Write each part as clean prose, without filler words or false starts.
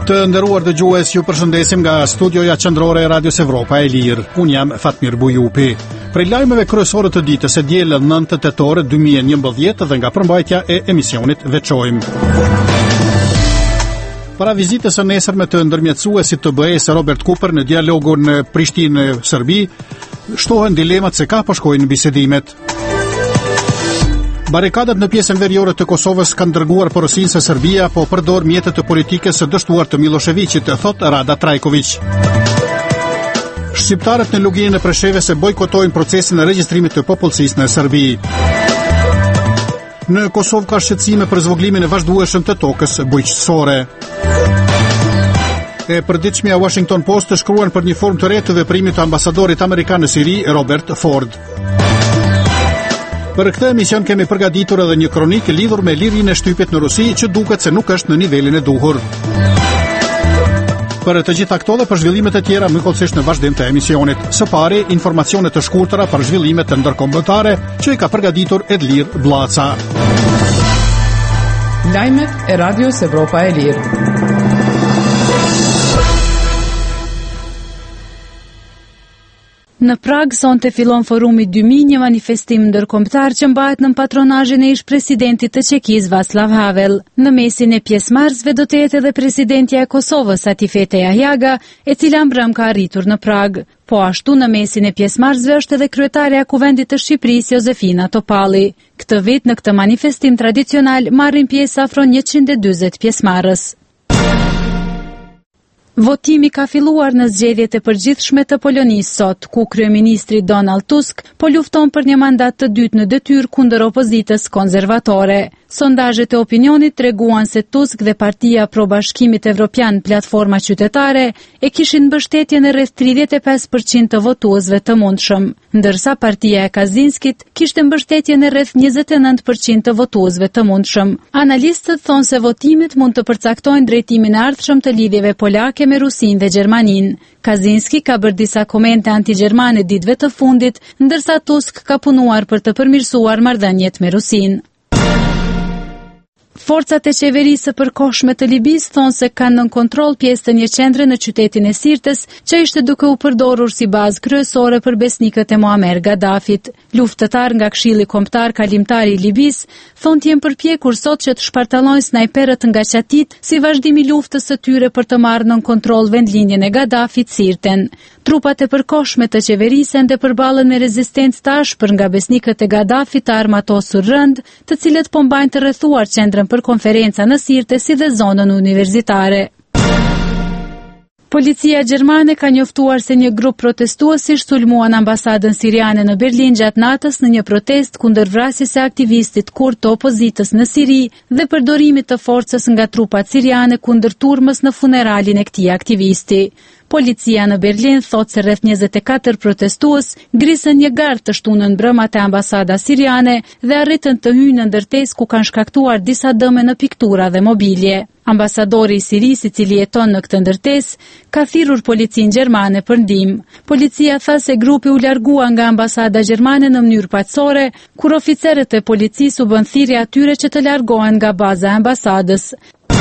Të nderuar dëgjues, ju përshëndesim nga studioja qendrore e Radios Evropa e Lirë. Unë jam Fatmir Bujupi. Prej lajmeve kryesore të ditës së diel 9 tetor 2011 dhe nga përmbajtja e emisionit veçojmë. Para vizitës së nesërme të ndërmjetësuesit të BE-s Robert Cooper në dialogun në Prishtinë-Serbi, shtohen dilemat se ka po shkojnë bisedimet. Barikadat në pjesën veriore të Kosovës kanë dërguar porosin se Serbia po përdor mjetet të politikës së dështuar të Miloševićit, thot Rada Trajković. Shqiptarët në luginën e Preshevës bojkotojnë procesin e regjistrimit të popullsisë në Serbi. Në Kosovë ka shqetësime për zvogëlimin e vazhdueshëm të tokës bujqësore. E përditshmja Washington Post të shkruan për një formë të re të veprimit të ambasadorit amerikan në Siri, Robert Ford. Për këtë emision kemi përgatitur edhe një kronikë lidhur me lirinë e shtypit në Rusi që duket se nuk është në nivelin e duhur. Për të gjitha këto dhe për zhvillimet e tjera mëkollësisht në vazhdim të emisionit. Së pari, informacione të shkurtëra për zhvillimet të ndërkombëtare që i ka përgatitur Edlir Blaca. Lajmet e Radios Evropa e Lirë. Në Prag sonte fillon forumi 2000, një manifestim ndërkombëtar që mbahet në patronazhin e ish-presidentit të Çekisë Václav Havel. Në mesin e pjesëmarrësve do të jetë edhe presidentja e Kosovës Atifete Jahjaga, e cila mbrëm ka arritur në Prag. Po ashtu në mesin e pjesëmarrësve është edhe kryetaria e Kuvendit të Shqipërisë Jozefina Topalli. Këtë vit në këtë manifestim tradicional marrin pjesë afro 140 pjesëmarrës. Votimi ka filluar në zgjedhjet e përgjithshme të Polonisë sot, ku kryeministri Donald Tusk po lufton për një mandat të dytë në detyrë kundër opozitës konservatore. Sondazhet e opinionit treguan se Tusk dhe Partia pro Bashkimit Evropian Platforma Qytetare e kishin mbështetjen e rreth 35% të votuesve të mundshëm, ndërsa Partia e Kazinskit kishte mbështetjen e rreth 29% të votuesve të mundshëm. Analistët thonë se votimit mund të përcaktojnë drejtimin e ardhshëm të lidhjeve polake me Rusinë dhe Gjermaninë. Kazinski ka bërë disa komente antigjermane ditëve të fundit, ndërsa Tusk ka punuar për të përmirësuar marrëdhëniet me Rusinë. Forcat e qeverisë së përkohshme të Libisë thonë se kanë nën kontroll pjesë të një qendre në qytetin e Sirtes që ishte duke u përdorur si bazë kryesore për besnikët e Muammar Gaddafit. Luftëtar nga Këshilli Kombëtar Kalimtar i Libisë thonë të jenë përpjekur sot që të shpartallojnë snajperët nga qatit si vazhdim i luftës së tyre për të marrë nën kontroll vendlinjen e Gaddafit Sirten. Trupat e përkohshme të qeverisë ende përballen me rezistencë të ashpër nga besnikët e Gaddafit të armatosur rënd, të cilët po mbajnë të rrethuar qendrën për konferenca në Sirte si dhe zonën universitare. Policia gjermane ka njoftuar se një grup protestuesish sulmuan ambasadën siriane në Berlin gjatë natës në një protest kundër vrasjes së aktivistit kurd të opozitës në Siri dhe përdorimit të forcës nga trupat siriane kundër turmës në funeralin e këtij aktivisti. Policia në Berlin thot se rreth 24 protestues grisën një gardh të shtunën brëma te ambasada siriane dhe arritën të hyjnë në ndërtesë ku kanë shkaktuar disa dëme në piktura dhe mobilje. Ambasadori i Sirisë, i cili jeton në këtë ndërtesë, ka thirrur policinë gjermane për ndihmë. Policia tha se grupi u largua nga ambasada gjermane në mënyrë paqësore, kur oficerët e policisë u bën thirrje atyre që të largohen nga baza e ambasadës.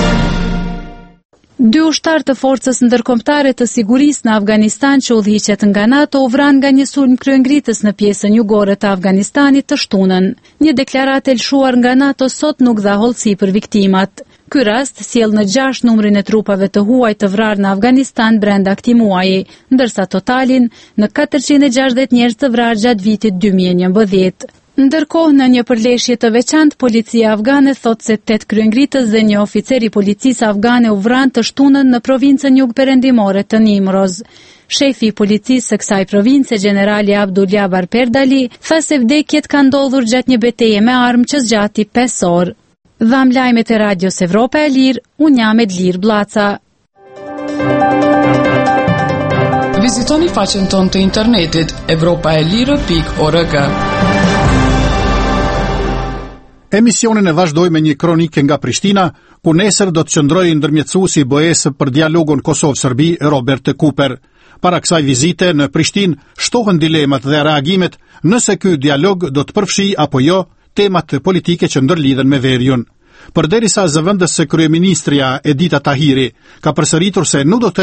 2 ushtarë të forcës ndërkombëtare të sigurisë në Afganistan që udhëhiqet nga NATO u vranë nga një sulm kryengritës në pjesën jugore të Afganistanit të shtunën. Një deklaratë e lëshuar nga NATO sot nuk dha hollësi për viktimat. Ky rast sjell në 6 numrin e trupave të huaj të vrarë në Afganistan brenda këtij muaji, ndërsa totalin në 460 njerëz të vrarë gjatë vitit 2011. Ndërkohë, në një përleshje të veçantë, policia afgane thot se 8 kryengritës dhe një oficer i policisë afgane u vranë të shtunën në provincën jugperëndimore të Nimroz. Shefi i policisë së kësaj province, generali Abdullah Barperdali, tha se vdekjet kanë ndodhur gjatë një betejë me armë që zgjati 5 orë. Dham lajmet e Radios Evropa e Lirë, unë jam Edlir Blaca. Vizitoni faqen tonë të internetit evropaelire.org. Emisionin e vazhdoj me një kronike nga Prishtina, ku nesër do të qëndrojë ndërmjetësuesi i BE-s për dialogun Kosovë-Serbi Robert Cooper. Para kësaj vizite në Prishtinë shtohen dilemat dhe reagimet nëse ky dialog do të përfshijë apo jo temat politike që ndërlidhen me veriun. Përderisa zëvendës së kryeministrja Edita Tahiri ka përsëritur se nuk do të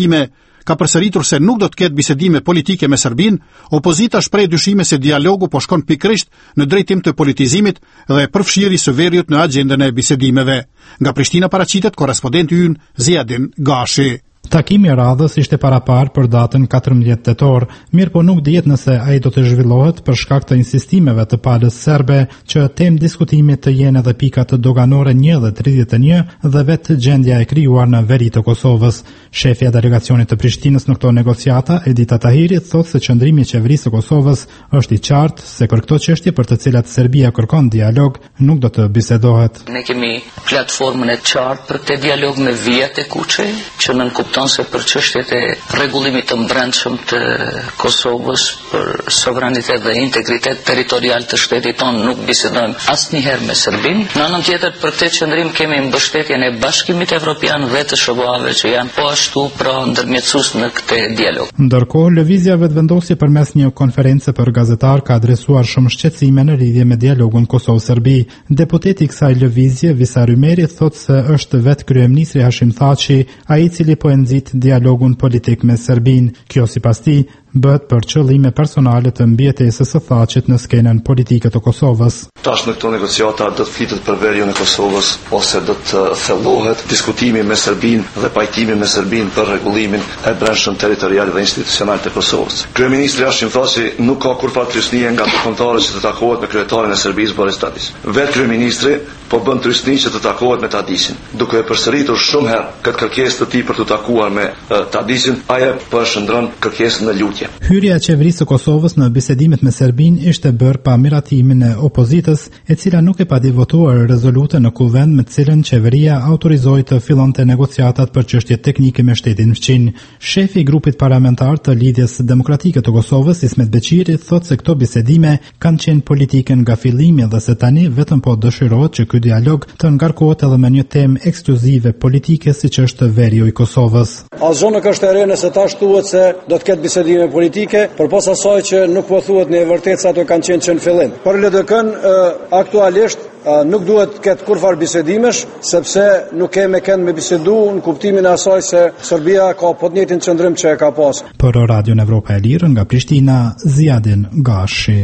ketë bisedime politike me Serbinë, opozita shpreh dyshime se dialogu po shkon pikërisht në drejtim të politizimit dhe përfshirjes së Veriut në agjendën e bisedimeve. Nga Prishtina paraqitet korrespondenti ynë Ziadin Gashi. Takimi i radhës ishte parapar për datën 14 tetor, mirë po nuk dihet nëse ai do të zhvillohet për shkak të insistimeve të palës serbe që temë diskutimit të jenë edhe pikat doganore 1 dhe 31 dhe vetë gjendja e krijuar në veri të Kosovës. Shefja e delegacionit të Prishtinës në këto negociata, Edita Tahiri, thotë se qëndrimi i qeverisë së Kosovës është i qartë se për këto çështje për të cilat Serbia kërkon dialog nuk do të bisedohet. Ne kemi platformën e qartë për këtë dialog me vijat e kuçe, që kupton se për çështjet e rregullimit të brendshëm të Kosovës, për sovranitet dhe integritet territorial të shtetit tonë nuk bisedojmë asnjëherë me Serbinë. Në anën tjetër, për këtë qëndrim kemi mbështetjen e Bashkimit Evropian dhe të shoqave që janë po ashtu pra ndërmjetësues në këtë dialog. Ndërkohë, lëvizja vetëvendosje përmes një konferencë për gazetar ka adresuar shumë shqetësime në lidhje me dialogun Kosovë-Serbi. Deputeti i kësaj lëvizje, Visa Rymeri, thotë se është vetë kryeministri Hashim Thaçi ai i cili po nxit dialogun politik me Serbinë. Kjo sipas tij bëhet për qëllime personale të mbijetesës së Thaçit në skenën politike të Kosovës. Tash në këto negociata do të flitet për veriun e Kosovës ose do të thellohet diskutimi me Serbinë dhe pajtimi me Serbinë për rregullimin e brendshëm territorial dhe institucional të Kosovës. Kryeministri Hashim Thaçi nuk ka kurrë trysnie nga kontarët që të takohet me kryetarin e Serbisë Boris Tadić. Vetë kryeministri po bën trysni që të takohet me Tadićin, duke e përsëritur shumë herë këtë kërkesë të tij për të takuar me Tadićin, ai po shndron kërkesën në lutje. Hyrja e qeverisë së Kosovës në bisedimet me Serbinë ishte bërë pa miratimin e opozitës, e cila nuk e pati votuar rezolute në kuvend me të cilën qeveria autorizoi të fillonte negociatat për çështje teknike me shtetin fqin. Shefi i grupit parlamentar të Lidhjes Demokratike të Kosovës, Ismet Beqiri, thotë se këto bisedime kanë qenë politike nga fillimi dhe se tani vetëm po dëshirohet që ky dialog të ngarkohet edhe me një temë ekskluzive politike siç është veriu i Kosovës. Asgjë nuk është e re nëse tash thuhet se do të ketë bisedime politike, përpas asaj që nuk po thuhet në e vërtetë se ato kanë qenë që në fillim. Për LDK-n aktualisht nuk duhet të ketë kurrë bisedimesh, sepse nuk kemi kënd me bisedu në kuptimin e asaj se Serbia ka po të njëjtin qëndrim që e ka pas. Për Radion Evropa e Lirë nga Prishtina, Ziadin Gashi.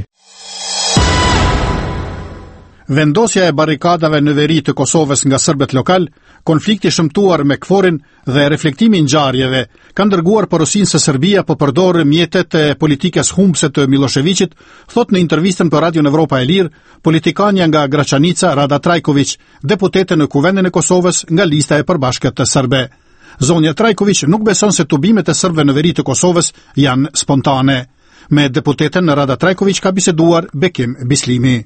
Vendosja e barikadave në veri të Kosovës nga serbët lokal, konflikti shëmtuar me KFOR-in dhe reflektimi i ngjarjeve kanë dërguar porosinë se Serbia po përdor mjetet e politikës humbse të Miloševićit, thot në intervistën për Radion Evropa e Lirë, politikania nga Gračanica Rada Trajković, deputete në Kuvendin e Kosovës nga lista e përbashkët të serbe. Zonja Trajković nuk beson se tubimet e serbëve në veri të Kosovës janë spontane. Me deputeten Rada Trajković ka biseduar Bekim Bislimi.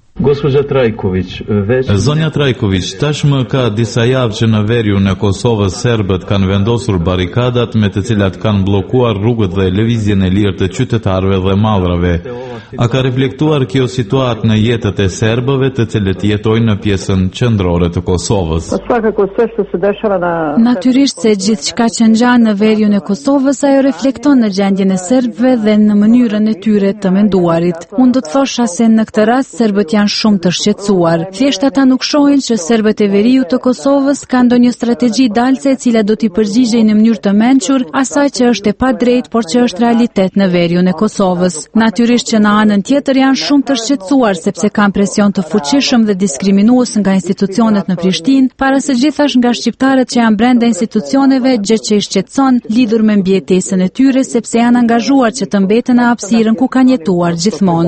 Zonja Trajković, tashmë ka disa javë që në veriun e Kosovës serbët kanë vendosur barikadat me të cilat kanë bllokuar rrugët dhe lëvizjen e lirë të qytetarëve dhe mallrave. A ka reflektuar kjo situatë në jetët e serbëve të cilët jetojnë në pjesën qendrore të Kosovës? Natyrisht se gjithçka që ngjan në veriun e Kosovës ajo reflekton në gjendjen e serbëve dhe në mënyrën e tyre të menduarit. Unë do të thosha se në këtë rast serbët janë shumë të shqetësuar. Thjesht ata nuk shohin që serbët e veriut të Kosovës kanë ndonjë strategji dalse e cila do t'i përgjigjej në mënyrë të mençur asaj që është e padrejtë, por që është realitet në veriun e Kosovës. Natyrisht që në anën tjetër janë shumë të shqetësuar sepse kanë presion të fuqishëm dhe diskriminues nga institucionet në Prishtinë, para së gjithash nga shqiptarët që janë brenda institucioneve, gjë që i shqetëson lidhur me mbijetesën e tyre sepse janë angazhuar që të mbeten në hapësirën ku kanë jetuar gjithmonë.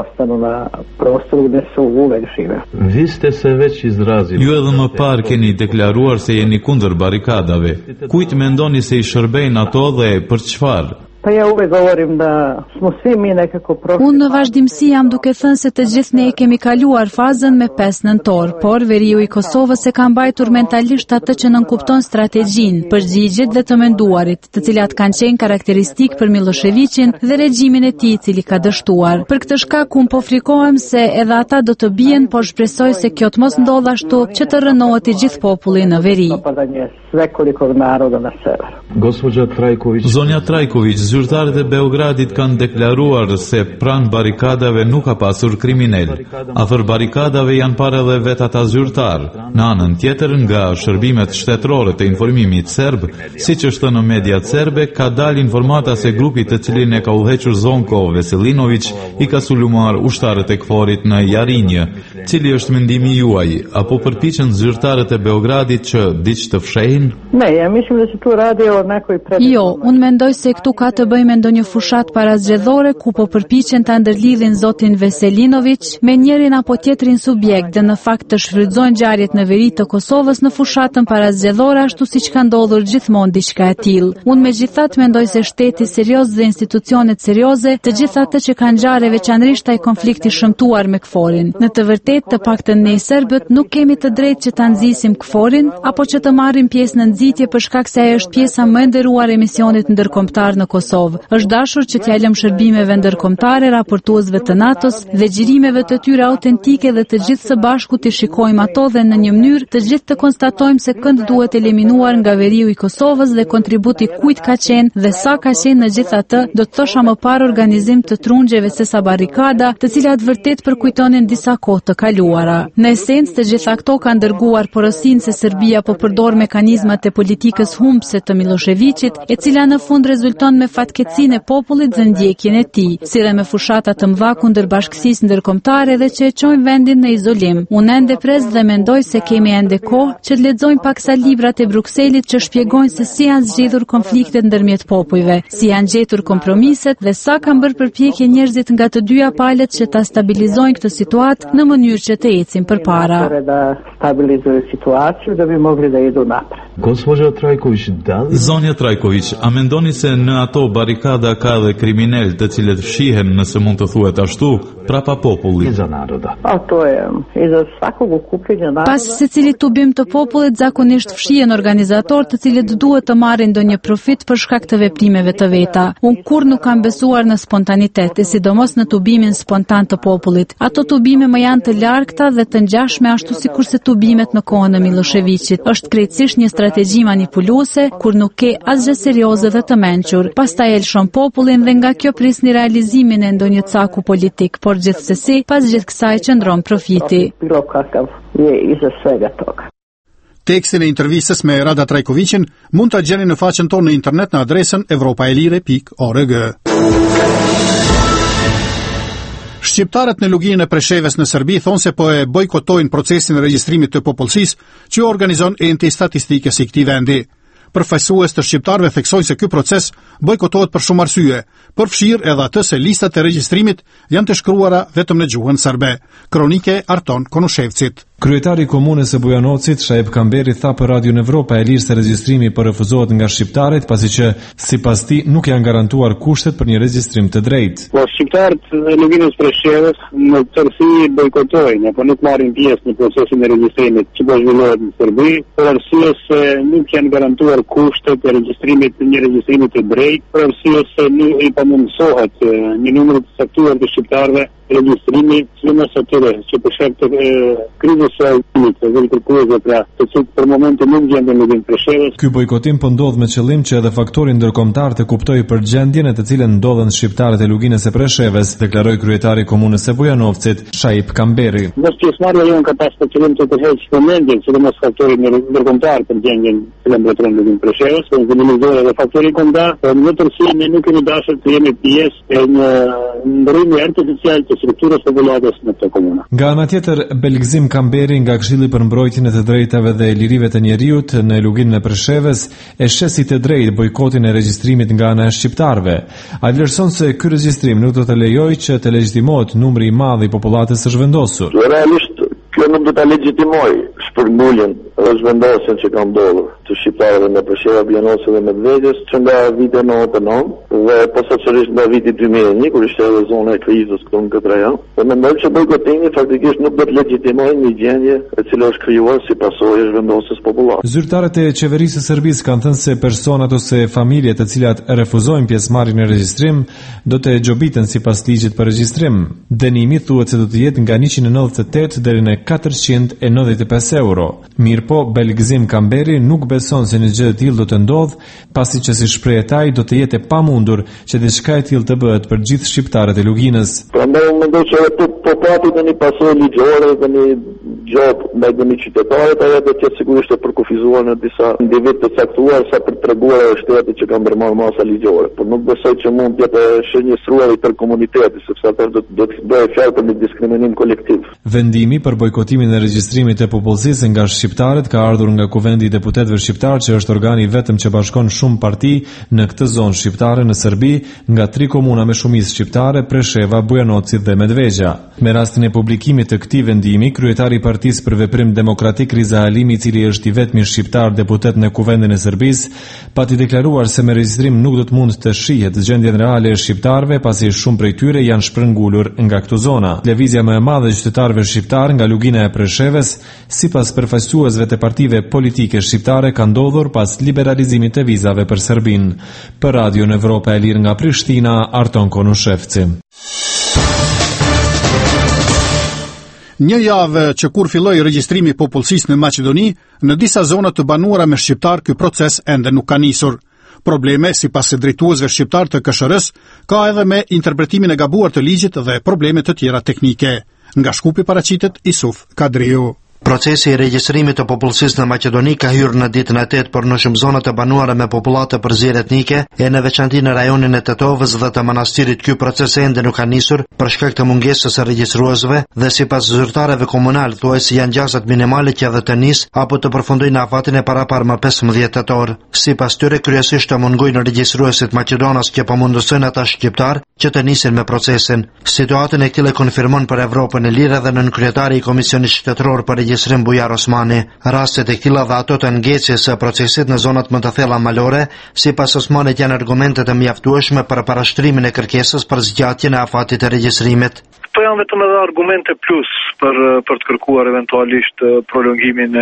Ju edhe më parë keni deklaruar se jeni kundër barikadave. Kujt mendoni se i shërbejnë ato dhe për çfarë? Unë në vazhdimsi jam duke thënë se të gjithë ne kemi kaluar fazën me 5 nëntor, por veriu i Kosovës e ka mbajtur mentalisht atë që nënkupton strategjinë, përgjigjet dhe të menduarit, të cilat kanë qenë karakteristik për Miloševićin dhe regjimin e tij i cili ka dështuar. Për këtë shkak unë po frikohem se edhe ata do të bien, por shpresoj se kjo të mos ndodh ashtu që të rënohet i gjithë populli në veri. Zonja Trajković, Zyrtarët e Beogradit kanë deklaruar se pranë barikadave nuk ka pasur kriminal. Afër barikadave janë parë edhe vetë ata zyrtar. Në anën tjetër, nga shërbimet shtetërore të informimit serb, siç është në mediat serbe, ka dalë informata se grupi të cilin e ka udhëhequr Zonko Veselinović i ka sulmuar ushtarët e KFOR-it në Jarinjë. Cili është mendimi juaj? Apo përpiqen zyrtarët e Beogradit që diç të fshehin? Jo, unë mendoj se këtu ka të bëjë me ndonjë fushat parazgjedhore ku po përpiqen ta ndërlidhin zotin Veselinović me njërin apo tjetrin subjekt dhe në fakt të shfrytëzojnë ngjarjet në veri të Kosovës në fushatën parazgjedhore ashtu siç ka ndodhur gjithmonë diçka e tillë. Unë megjithatë mendoj se shteti serioz dhe institucionet serioze, të gjitha ato që kanë ngjarë veçanërisht ai konflikti shëmtuar me KFOR-in. Në të vërtetë, të paktën ne serbët nuk kemi të drejtë që ta nxisim KFOR-in apo që të marrim pjesë në nxitje për shkak se ai është pjesa më e nderuar e misionit ndërkombëtar në Kosovë. Është dashur që t'ja lëm shërbimeve ndërkombëtare raportuesve të NATO-s dhe xhirimeve të tyre autentike dhe të gjithë së bashku të shikojmë ato dhe në një mënyrë të gjithë të konstatojmë se kënd duhet eliminuar nga veriu i Kosovës dhe kontributi kujt ka qenë dhe sa ka qenë në gjithë atë, do të thosha më parë organizim të trungjeve se sa barikada, të cilat vërtet përkujtonin disa kohë të kaluara. Në esencë, të gjitha këto kanë dërguar porosin se Serbia po përdor mekanizmat e politikës humbse të Miloševićit, e cila në fund rezulton me fatkeqësinë e popullit dhe ndjekjen e tij, si dhe me fushata të mëdha kundër bashkësisë ndërkombëtare dhe që e çojnë vendin në izolim. Unë ende pres dhe mendoj se kemi ende kohë që të lexojmë paksa librat e Brukselit që shpjegojnë se si janë zgjidhur konfliktet ndërmjet popujve, si janë gjetur kompromiset dhe sa kanë bërë përpjekje njerëzit nga të dyja palët që ta stabilizojnë këtë situatë në mënyrë që të ecin përpara. Zonja Trajković, a mendoni se në ato barikada ka dhe kriminal të cilët fshihen, nëse mund të thuhet ashtu, prapa popullit? Pas secilit tubim të popullit zakonisht fshihen organizatorë të cilët duhet të marrin ndonjë profit për shkak të veprimeve të veta. Unë kurrë nuk kam besuar në spontanitet, e sidomos në tubimin spontan të popullit. Ato tubime më janë të largta dhe të ngjashme ashtu sikurse tubimet në kohën e Miloševićit. Është krejtësisht një strategji manipuluese kur nuk ke asgjë serioze dhe të mençur. Pastaj e lëshon popullin dhe nga kjo prisni realizimin e ndonjë caku politik, por gjithsesi pas gjithë kësaj qëndron profiti. Tekstin e intervistës me Rada Trajkovićin mund ta gjeni në faqen tonë në internet në adresën evropaelire.org. Shqiptarët në luginën e Preshevës në Serbi thonë se po e bojkotojnë procesin e regjistrimit të popullsisë që organizon enti statistikës i këtij vendi. Përfaqësues të shqiptarëve theksojnë se ky proces bojkotohet për shumë arsye, përfshirë edhe atë se listat e regjistrimit janë të shkruara vetëm në gjuhën serbe. Kronike Arton Konushevcit. Kryetari i komunës së Bujanovcit, Shaip Kamberi, tha për Radio Evropa e Lirë se regjistrimi po refuzohet nga shqiptarët, pasi që sipas tij nuk janë garantuar kushtet për një regjistrim të drejtë. Po shqiptarët e luginës Preshevës në tërësi bojkotojnë apo nuk marrin pjesë në procesin e regjistrimit që po zhvillohet në Serbi, për arsye se nuk janë garantuar kushtet e regjistrimit, një regjistrimit të drejtë, për arsye se nuk i pamundsohet një numër të saktuar të shqiptarëve regjistrimi sidomos atyre që për shkak të krizës së ekonomike dhe kërkuesve të cilët për momentin nuk gjenden në luginën Preshevës. Ky bojkotim po ndodh me qëllim që edhe faktori ndërkombëtar të kuptojë përgjendjen e të cilën ndodhen shqiptarët e luginës së Preshevës, deklaroi kryetari i komunës së Bujanovcit, Shaip Kamberi. Mos pjesëmarrja jonë ka pas për qëllim të përheqë vëmendjen, sidomos faktori ndërkombëtar për gjendjen që mbretëron luginën Preshevës, për minimizojë edhe faktori kombëtar, por në tërësi ne nuk kemi dashur të jemi pjesë e një ndryrimi artificial të strukturës popullore në këtë komunë. Nga ana tjetër, Belgzim Kamberi nga Këshilli për mbrojtjen e të drejtave dhe lirive të njerëzit në luginën e Preshevës e sheh si të drejtë bojkotin e regjistrimit nga ana e shqiptarëve. Ai vlerëson se ky regjistrim nuk do të lejojë që të legjitimohet numri i madh i popullatës së zhvendosur. Realisht, kjo nuk do ta legjitimoj shpërnguljen dhe zhvendosjen që ka ndodhur të shqiptarëve në Preshevë, Bujanovcit dhe Medvedjes që nga viti 99 dhe posaçërisht nga viti 2001 kur ishte edhe zona e krizës këtu në këtë rajon. Dhe mendoj që bojkotimi faktikisht nuk do të legjitimojë një gjendje e cila është krijuar si pasojë e zhvendosjes popullore. Zyrtarët e qeverisë së Serbisë kanë thënë se personat ose familjet të cilat refuzojnë pjesëmarrjen në regjistrim do të xhobiten sipas ligjit për regjistrim. Dënimi thuhet se do të jetë nga 198 deri në 495 euro. Mirë Mirpo, Belgzim Kamberi nuk beson se një gjë e tillë do të ndodh, pasi që si shpreh ai do të jetë e pamundur që diçka e tillë të bëhet për gjithë shqiptarët e Luginës. Prandaj unë mendoj që po pati një pasojë ligjore dhe një gjop me dëmi qytetarët, ajo do të jetë sigurisht e përkufizuar në disa individ të caktuar sa për treguar shteti që ka ndërmarrë masa ligjore, por nuk besoj që mund të jetë shënjestruar i tërë komuniteti, sepse atë do të bëjë fjalë për një diskriminim kolektiv. Vendimi për bojkotimin e regjistrimit të popullsisë nga shqiptarët ka ardhur nga Kuvendi i Deputetëve Shqiptar, që është organi vetëm që bashkon shumë parti në këtë zonë shqiptare në Serbi, nga 3 komuna me shumicë shqiptare, Presheva, Bujanoci dhe Medvegja. Me rastin e publikimit të këtij vendimi, kryetari i Partisë për Veprim Demokratik Riza Halimi, i cili është i vetmi shqiptar deputet në Kuvendin e Serbisë, pati deklaruar se me regjistrim nuk do të mund të shihet gjendjen reale e shqiptarëve, pasi shumë prej tyre janë shprëngulur nga këto zona. Lëvizja më e madhe e qytetarëve shqiptar nga Lugina e Preshevës, sipas përfaqësuesve të partive politike shqiptare, ka ndodhur pas liberalizimit të vizave për Serbinë. Për Radio Evropa e Lirë nga Prishtina, Arton Konushevci. Një javë që kur filloi regjistrimi i popullsisë në Maqedoni, në disa zona të banuara me shqiptar ky proces ende nuk ka nisur. Probleme, sipas së drejtuesve shqiptar të KSHR-s, ka edhe me interpretimin e gabuar të ligjit dhe probleme të tjera teknike. Nga Shkupi paraqitet Isuf Kadriu. Procesi i regjistrimit të popullsisë në Maqedoni ka hyrë në ditën e 8, por në shumë zona të banuara me popullate përzierje etnike, e në veçanti në rajonin e Tetovës dhe të Manastirit, ky proces ende nuk ka nisur për shkak të mungesës së regjistruesve dhe sipas zyrtarëve komunal thuajse janë gjasat minimale që edhe të nis apo të përfundojnë afatin e parapar më 15 tetor. Sipas tyre, kryesisht të mungojnë regjistruesit maqedonas që po mundësojnë ata shqiptar që të nisin me procesin. Situatën e këtij e konfirmon për Evropën e Lirë dhe nën kryetari i Komisionit Shtetëror për regjistrim Bujar Osmani. Rastet e këtilla dhe ato të ngecjes së procesit në zonat më të thella malore, sipas Osmanit, janë argumentet e mjaftueshme për parashtrimin e kërkesës për zgjatjen e afatit të regjistrimit. Këto janë vetëm edhe argumente plus për të kërkuar eventualisht prolongimin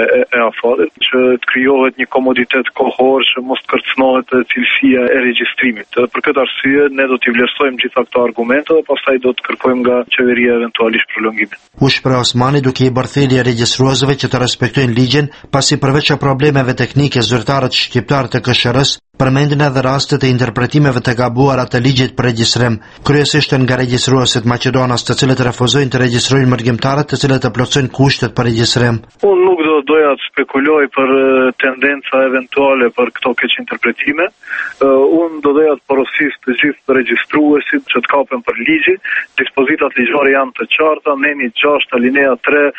e afatit, që të krijohet një komoditet kohor që mos të kërcënohet cilësia e regjistrimit. Dhe për këtë arsye ne do t'i vlerësojmë gjitha këto argumente dhe pastaj do të kërkojmë nga qeveria eventualisht prolongimin. U shpreh Osmani duke i bërë thirrje regjistruesve që të respektojnë ligjin, pasi përveç problemeve teknike, zyrtarët shqiptar të KSHR-s përmendin edhe rastet e interpretimeve të gabuara të ligjit për regjistrim, kryesisht nga regjistruesit maqedonas, të cilët refuzojnë të regjistrojnë mërgjimtarët të cilët e plotësojnë kushtet për regjistrim. Unë nuk doja të spekuloj për tendenca eventuale për këto keq interpretime. Unë doja të porosis të gjithë regjistruesit që të kapen për ligji. Dispozitat ligjore janë të qarta, neni 6 alinea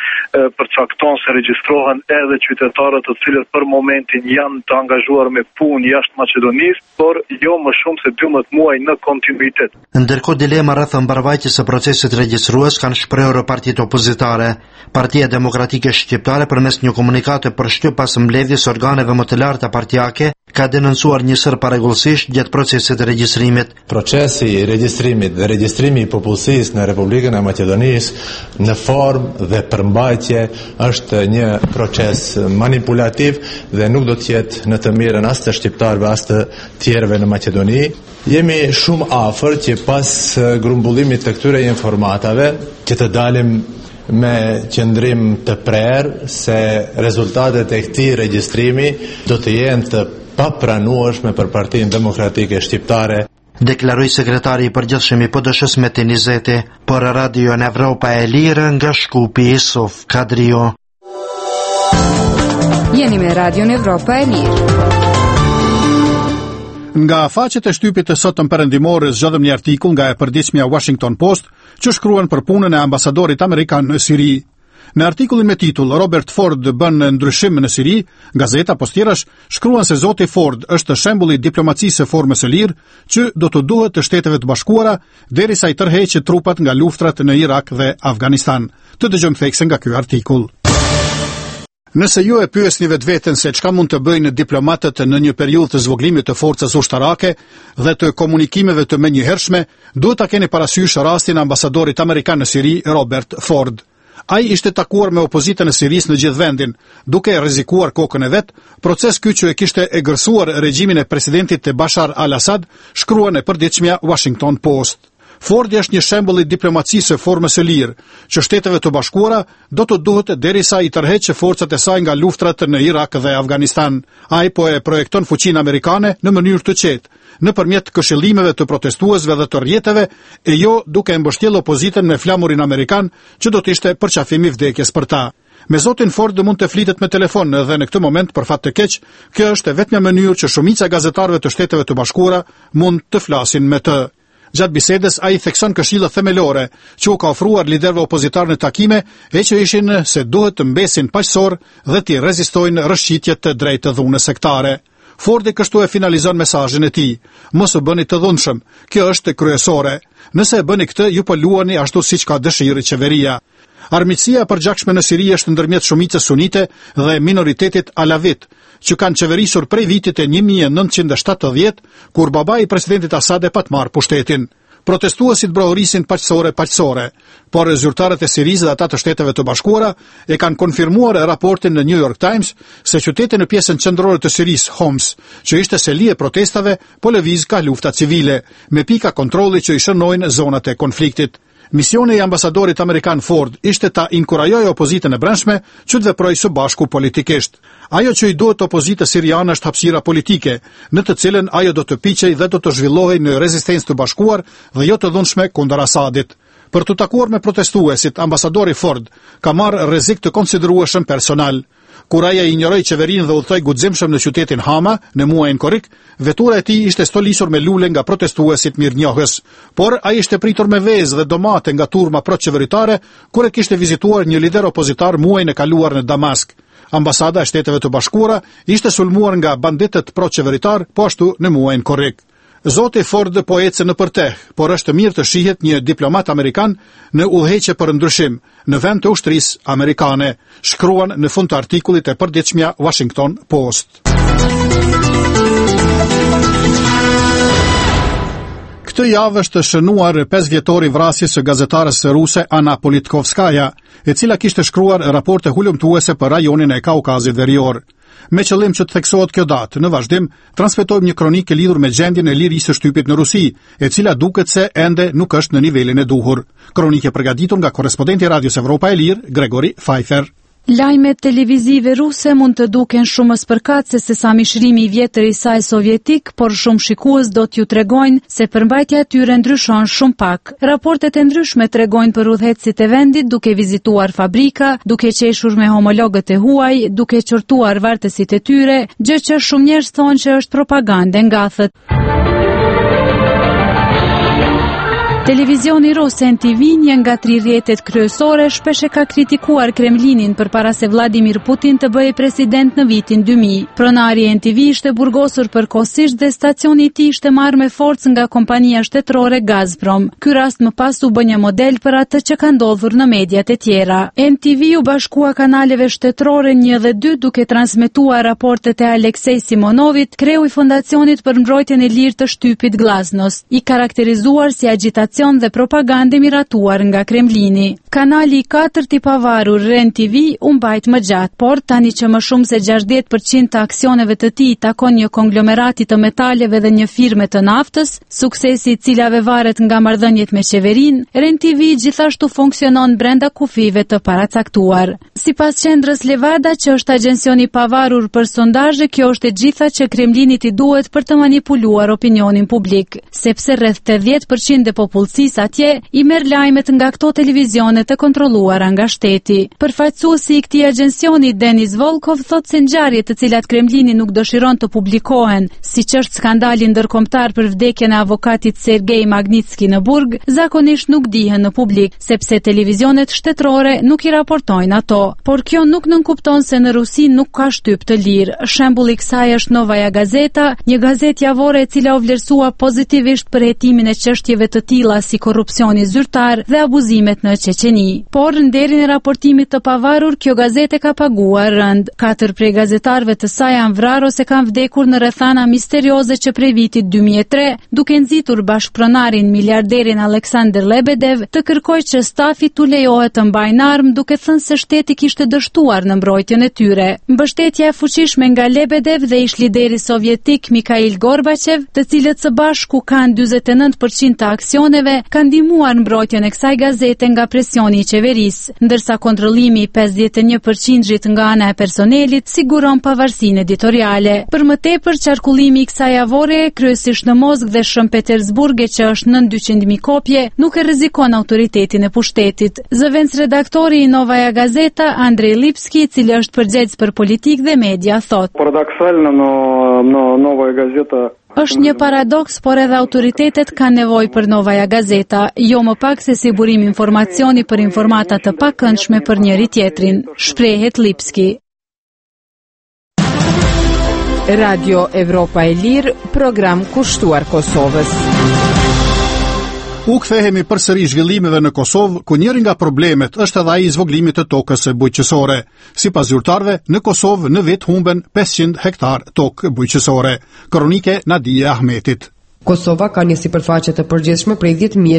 3 përcakton se regjistrohen edhe qytetarët të cilët për momentin janë të angazhuar me punë jashtë Maqedonisë, por jo më shumë se 12 muaj në kontinuitet. Ndërkohë, dilema rreth mbarvajtjes së procesit regjistrues kanë shprehur partitë opozitare. Partia Demokratike Shqiptare, përmes një komunikate përshtyp pas mbledhjes organeve më të larta partijake, ka denoncuar njësër parregullsisht gjatë procesit të regjistrimit. Procesi i regjistrimit dhe regjistrimi i popullsisë në Republikën e Maqedonisë në formë dhe përmbajtje është një proces manipulativ dhe nuk do të jetë në të mirën as të shqiptarëve as të tjerëve në Maqedoni. Jemi shumë afër që pas grumbullimit të këtyre informatave që të dalim me qëndrim të prerë se rezultatet e këtij regjistrimi do të jenë të papranueshme për Partinë Demokratike Shqiptare, deklaroi sekretari i përgjithshëm i PD-s Metin Izeti. Për Radio Evropa e Lirë nga Shkupi, Isuf Kadriu. Jeni me Radio Evropa e Lirë. Nga faqet e shtypit të sotëm perëndimore zgjodhëm një artikull nga e përditshmja Washington Post që shkruan për punën e ambasadorit amerikan në Siri. Në artikullin me titull Robert Ford bën ndryshim në Siri, gazeta pas tjerash shkruan se zoti Ford është shembulli i diplomacisë së formës së lirë që do të duhet të Shteteve të Bashkuara derisa i tërheqë trupat nga luftrat në Irak dhe Afganistan. Të dëgjojmë thekse nga ky artikull. Nëse ju e pyesni vetveten se çka mund të bëjnë diplomatët në një periudhë të zvoglimit të forcës ushtarake dhe të komunikimeve të menjëhershme, duhet ta keni parasysh rastin e ambasadorit amerikan në Siri, Robert Ford. Ai ishte takuar me opozitën e Sirisë në gjithë vendin, duke rrezikuar kokën e vet, proces ky që e kishte egërsuar regjimin e presidentit të Bashar al-Assad, shkruan e përditshmja Washington Post. Fordi është një shembull i diplomacisë së formës së lirë, që Shteteve të Bashkuara do të duhet derisa i tërheqë forcat e saj nga luftrat në Irak dhe Afganistan. Ai po e projekton fuqinë amerikane në mënyrë të qetë, nëpërmjet këshillimeve të protestuesve dhe të rrjeteve, e jo duke mbështjellë opozitën me flamurin amerikan, që do të ishte përqafimi i vdekjes për ta. Me zotin Ford mund të flitet me telefon dhe në këtë moment, për fat të keq, kjo është vetmja mënyrë që shumica e gazetarëve të Shteteve të Bashkuara mund të flasin me të. Gjatë bisedës, ai thekson këshillat themelore që u ka ofruar liderëve opozitar në takime, e që ishin se duhet të mbesin paqësor dhe të rezistojnë rrëshqitjet të drejtë të dhunës sektare. Fordi kështu e finalizon mesazhin e tij: mos u bëni të dhunshëm, kjo është kryesore. Nëse e bëni këtë, ju po luani ashtu siç ka dëshirë qeveria. Armiqësia e përgjakshme në Siri është ndërmjet shumicës sunite dhe minoritetit alavit, që kanë qeverisur prej vitit e 1970, kur babai i presidentit Assad e pat marrë pushtetin. Protestuesit brohurisin paqësore, por zyrtarët e Sirisë dhe ata të Shteteve të Bashkuara e kanë konfirmuar raportin në New York Times se qyteti në pjesën qendrore të Sirisë, Homs, që ishte seli e protestave, po lëviz ka lufta civile, me pika kontrolli që i shënojnë zonat e konfliktit. Misioni i ambasadorit amerikan Ford ishte ta inkurajojë opozitën e brendshme që të veprojë së bashku politikisht. Ajo që i duhet opozitës siriane është hapësira politike, në të cilën ajo do të piqej dhe do të zhvillohej në rezistencë të bashkuar dhe jo të dhunshme kundër Asadit. Për të takuar me protestuesit, ambasadori Ford ka marrë rrezik të konsiderueshëm personal. Kur ai injoroi qeverinë dhe udhtoi guximshëm në qytetin Hama në muajin korrik, vetura e tij ishte stolisur me lule nga protestuesit mirënjohës, por ai ishte pritur me vezë dhe domate nga turma proqeveritare kur e kishte vizituar një lider opozitar muajin e kaluar në Damask. Ambasada e Shteteve të Bashkuara ishte sulmuar nga banditët proqeveritar po ashtu në muajin korrik. Zoti Ford po ecë në përteh, por është mirë të shihet një diplomat amerikan në udhëheqje për ndryshim në vend të ushtrisë amerikane, shkruan në fund të artikullit e përditshmja Washington Post. Këtë javë është shënuar 5 vjetori vrasjes së gazetarës ruse Ana Politkovskaja, e cila kishte shkruar raporte hulumtuese për rajonin e Kaukazit Verior. Me qëllim që të theksohet kjo datë, në vazhdim transmetojmë një kronikë e lidhur me gjendjen e lirisë së shtypit në Rusi, e cila duket se ende nuk është në nivelin e duhur. Kronikë e përgatitur nga korrespondenti i Radios Evropa e Lirë, Gregori Pfeiffer. Lajmet televizive ruse mund të duken shumë spërkatëse se sa mishrimi i vjetër i saj sovjetik, por shumë shikues do t'ju tregojnë se përmbajtja e tyre ndryshon shumë pak. Raportet e ndryshme tregojnë për udhëheqësit e vendit duke vizituar fabrika, duke qeshur me homologët e huaj, duke qortuar vartësit e tyre, gjë që shumë njerëz thonë që është propagandë ngathët. Televizioni rus NTV, një nga 3 rrjetet kryesore, shpesh e ka kritikuar Kremlinin përpara se Vladimir Putin të bëhej president në vitin 2000. Pronari i NTV ishte burgosur përkohësisht dhe stacioni i tij ishte marrë me forcë nga kompania shtetërore Gazprom. Ky rast më pas u bë një model për atë që ka ndodhur në mediat e tjera. NTV u bashkua kanaleve shtetërore 1 dhe 2 duke transmetuar raportet e Aleksej Simonovit, kreu i fondacionit për mbrojtjen e lirë të shtypit Glasnost, i karakterizuar si agitacion dhe propagandë miratuar nga Kremlini. Kanali i 4 i pavarur REN-TV u mbajt më gjatë, por tani që më shumë se 60% të aksioneve të tij takon një konglomerati të metaleve dhe një firme të naftës, suksesi i cilave varet nga marrëdhëniet me qeverinë, REN-TV gjithashtu funksionon brenda kufive të paracaktuar. Sipas qendrës Levada, që është agjencioni i pavarur për sondazhe, kjo është e gjitha që Kremlinit i duhet për të manipuluar opinionin publik, sepse rreth 80% e popullsisë atje i merr lajmet nga këto televizione të kontrolluara nga shteti. Përfaqësuesi i këtij agjencioni, Denis Volkov, thotë se ngjarjet të cilat Kremlini nuk dëshiron të publikohen, siç është skandali ndërkombëtar për vdekjen e avokatit Sergej Magnitski në Burg, zakonisht nuk dihen në publik, sepse televizionet shtetërore nuk i raportojnë ato. Por kjo nuk nënkupton se në Rusi nuk ka shtyp të lirë. Shembulli i kësaj është Novaja Gazeta, një gazetë javore e cila u vlerësua pozitivisht për hetimin e çështjeve të tilla si korrupsioni zyrtar dhe abuzimet në Çeçeni. Por në derin e raportimit të pavarur, kjo gazete ka paguar rënd. 4 prej gazetarëve të saj janë vrarë ose kanë vdekur në rrethana misterioze që prej vitit 2003, duke nxitur bashkëpronarin miliarderin Aleksandr Lebedev të kërkojë që stafi t'u lejohet të mbajnë armë, duke thënë se shteti kishte dështuar në mbrojtjen e tyre. Mbështetja e fuqishme nga Lebedev dhe ish lideri sovjetik Mikhail Gorbachev, të cilët së bashku kanë 49% të aksioneve, palestineve ka ndihmuar mbrojtjen e kësaj gazete nga presioni i qeverisë, ndërsa kontrollimi i 51% nga ana e personelit siguron pavarësinë editoriale. Për më tepër, qarkullimi i kësaj avore, kryesisht në Moskë dhe Shën Petersburg, që është nën 200.000 kopje, nuk e rrezikon autoritetin e pushtetit. Zëvendës redaktori i Novaja Gazeta, Andrej Lipski, i cili është përgjegjës për politikë dhe media, thotë: Paradoksalno, no Novaja Gazeta është një paradoks, por edhe autoritetet kanë nevojë për Novaja Gazeta, jo më pak se si burim informacioni për informata të pakëndshme për njëri tjetrin, shprehet Lipski. Radio Evropa e Lirë, program kushtuar Kosovës. U kthehemi përsëri zhvillimeve në Kosovë, ku njëri nga problemet është edhe ai i zvoglimit të tokës së bujqësore. Sipas zyrtarëve, në Kosovë në vit humben 500 hektar tokë bujqësore. Kronike Nadia Ahmetit. Kosova ka një sipërfaqe të përgjithshme prej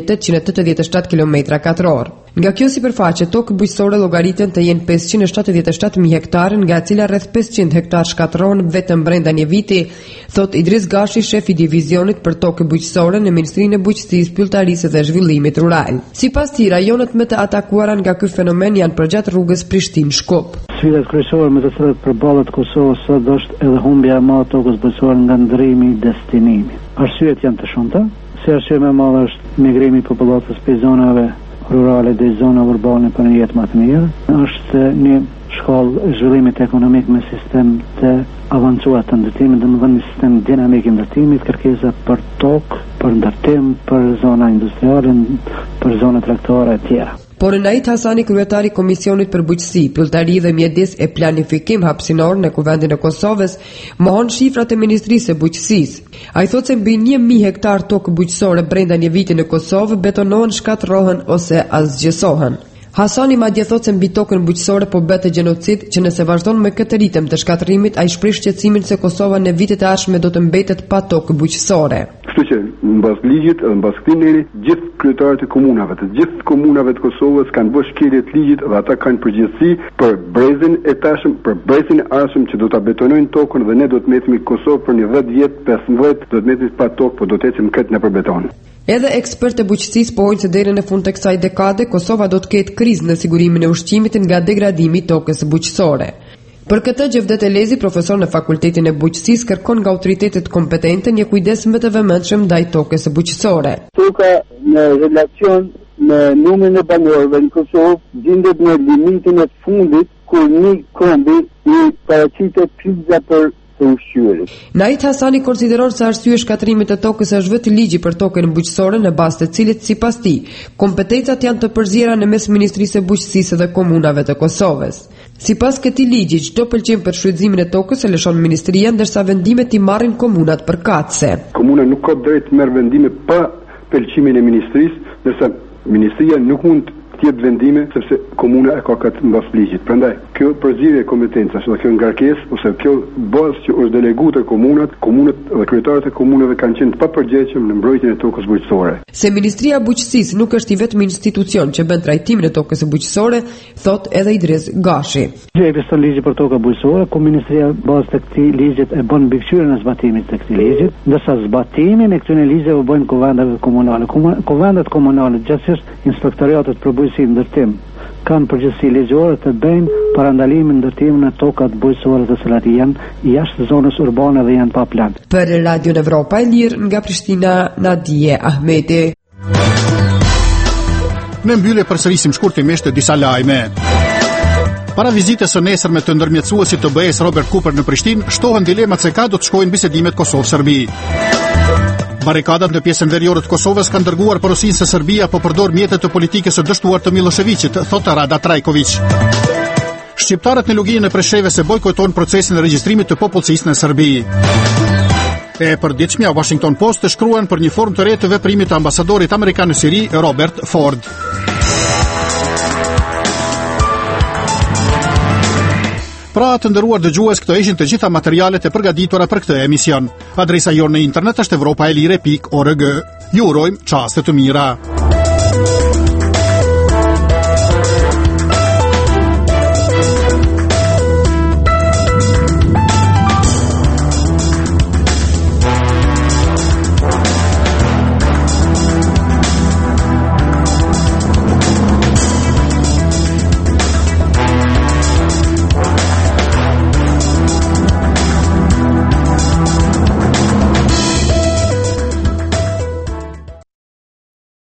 10.887 km2. Nga kjo sipërfaqe, tokë bujqësore llogariten të jenë 577.000 hektarë, nga e cila rreth 500 hektar shkatërrohen vetëm brenda një viti, thot Idris Gashi, shef i divizionit për tokë bujqësore në Ministrinë e Bujqësisë, Pylltarisë dhe Zhvillimit Rural. Sipas tij, rajonet më të atakuara nga ky fenomen janë përgjat rrugës Prishtinë-Shkup. Sfidat kryesore me të cilat përballet Kosova sot është edhe humbja e madhe e tokës bujqësore nga ndrimi i destinimit. Arsyet janë të shumta. Si arsye më e madhe është migrimi i popullatës prej zonave rurale dhe zona urbane për një jetë më të mirë. Është një shkallë e zhvillimit ekonomik me sistem të avancuar të ndërtimit, domethënë një sistem dinamik i ndërtimit, kërkesa për tokë, për ndërtim, për zona industriale, për zona tregtare e tjera. Por Enait Hasani, kryetari i Komisionit për Bujqësi, Pylltari dhe Mjedis e Planifikim Hapësinor në Kuvendin e Kosovës, mohon shifrat e Ministrisë së Bujqësisë. Ai thotë se mbi 1.000 hektar tokë bujqësore brenda një viti në Kosovë betonohen, shkatërrohen ose asgjësohen. Hasani madje thotë se mbi tokën bujqësore po bëhet gjenocid, që nëse vazhdon me këtë ritëm të shkatërimit, ai shpreh shqetësimin se Kosova në vitet e ardhshme do të mbetet pa tokë bujqësore. Kështu që mbas ligjit, mbas këtij neri, gjithë kryetarët e komunave, të gjithë komunave të Kosovës kanë bërë shkelje të ligjit dhe ata kanë përgjegjësi për brezin e tashëm, për brezin e ardhshëm që do ta betonojnë tokën dhe ne do të mbetemi Kosovë për një 10 vjet, 15 do të mbetemi pa tokë, por do të ecim këtë nëpër beton. Edhe ekspertë e bujqësisë pohojnë se deri në fund të kësaj dekade Kosova do të ketë krizë në sigurimin e ushqimit nga degradimi i tokës bujqësore. Për këtë, Gjevdet Elezi, profesor në Fakultetin e Bujqësisë, kërkon nga autoritetet kompetente një kujdes më të vëmendshëm ndaj tokës bujqësore. Toka në relacion me numrin e banorëve në Kosovë gjendet në limitin e fundit kur një kombi i paraqitet kriza për Nait Hasani konsideron se arsye shkatërimit të tokës është vetë ligji për tokën bujqësore, në bazë të cilit sipas tij kompetencat janë të përziera në mes Ministrisë së Bujqësisë dhe komunave të Kosovës. Sipas këtij ligji, çdo pëlqim për shfrytëzimin e tokës e lëshon ministria, ndërsa vendimet i marrin komunat përkatëse. Komuna nuk ka drejt të marrë vendime pa pëlqimin e ministrisë, ndërsa ministria nuk mund të jep vendime sepse komuna e ka këtë mbas ligjit. Prandaj, kjo përzierje e kompetencës, ose kjo ngarkesë, ose kjo bazë që është deleguar te komunat dhe kryetarët e komunave kanë qenë të papërgjegjshëm në mbrojtjen e tokës bujqësore. Se Ministria e Bujqësisë nuk është i vetmi institucion që bën trajtimin e tokës së bujqësore, thot edhe Idris Gashi. Ekziston ligji për tokën bujqësore, ku Ministria bazë të këtij ligjit e bën mbikëqyrjen e zbatimit të këtij ligjit, ndërsa zbatimin e këtyre ligjeve bëjnë kuvendet komunale. Kuvendet komunale, gjithsesi inspektoriatet për bujqësi ndërtim, kanë përgjegjësi ligjore të bëjnë parandalimin ndërtimin e tokat bujqësore të cilat janë jashtë zonës urbane dhe janë pa plan. Për Radio Evropa e Lirë nga Prishtina, Nadia Ahmeti. Në mbyllje përsërisim shkurtimisht disa lajme. Para vizitës së nesërme të ndërmjetësuesit të BE-s Robert Cooper në Prishtinë, shtohen dilemat se ka do të shkojnë bisedimet Kosovë-Serbi. Barikadat në pjesën veriore të Kosovës kanë dërguar porosinë se Serbia po përdor mjetet të politikës së dështuar të Miloševićit, thot Rada Trajković. Shqiptarët në luginën e Preshevës e bojkotojnë procesin e regjistrimit të popullsisë në Serbi. E përditshmja Washington Post të shkruan për një formë të re të veprimit të ambasadorit amerikan në Siri, Robert Ford. Pra të nderuar dëgjues, këto ishin të gjitha materialet e përgatitura për këtë emision. Adresa jonë në internet është europaelire.org. Ju urojmë çaste të mira.